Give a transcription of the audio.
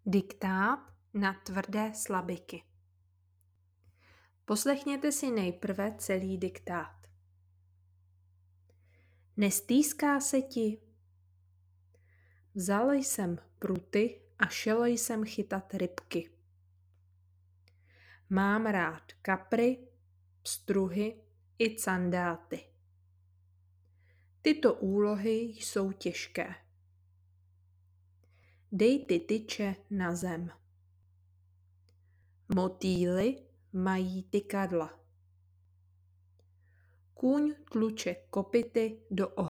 Diktát na tvrdé slabiky. Poslechněte si nejprve celý diktát. Nestýská se ti? Vzal jsem pruty a šel jsem chytat rybky. Mám rád kapry, pstruhy i candáty. Tyto úlohy jsou těžké. Dej ty tyče na zem. Motýly mají tykadla. Kůň tluče kopyty do ohně.